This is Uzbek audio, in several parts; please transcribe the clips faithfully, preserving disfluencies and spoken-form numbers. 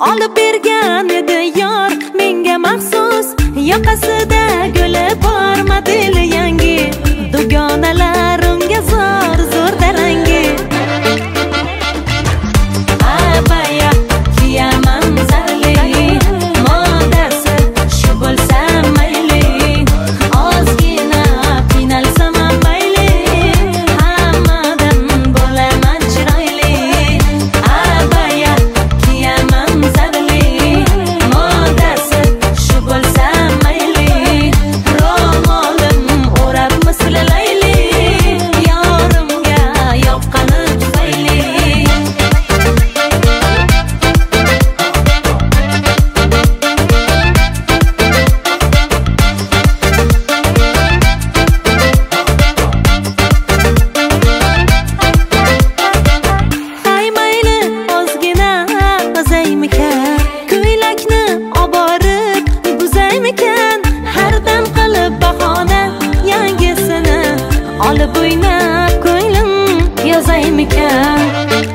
olib bergan edi yor menga maxsus. Yoqasida guli bor model yangi, dugonalar unga zo'r zo'r darangi. Abaya kiyaman zarli, modasi shu bo'lsa mayli, ozgina qiynalsam mayli, hammadan bo'laman chiroyli. Abaya kiyaman zarli, modasi shu bo'lsa mayli, ro'molim o'rab mislalayli, yorimga yoqqani tufayli. Hay mayli ozgina ozaymikan, ko'ylakni oborib buzaymikan, har dam qilib bahona yangisini olib o'ynab ko'nglim yozaymikan.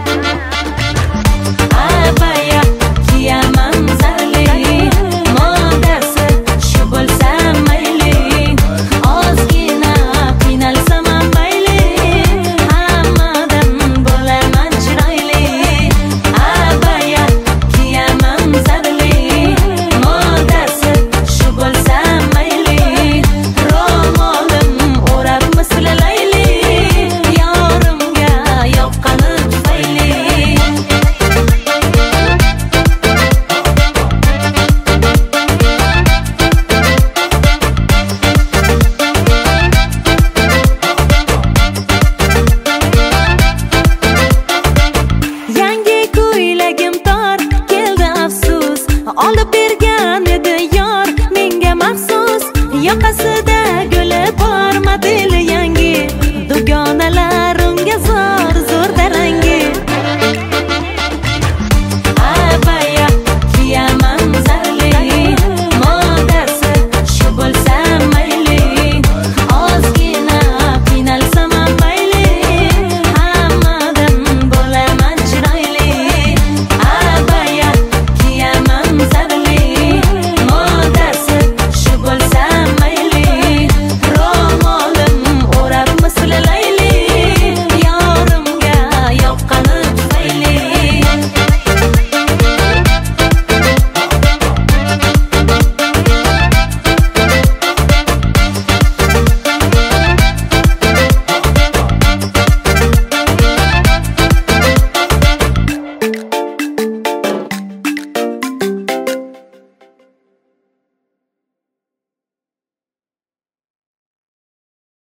Abaya kiyaman zarli, modasi shu bo'lsa mayli, ozgina qiynalsam mayli, hammadan bo'laman chiroyli. Abaya kiyaman zarli, modasi shu bo'lsa mayli, ro'molim o'rab mislalayli, yorimga yoqqani tufayli. Yangi ko'ylagim tor keldi afsus, olib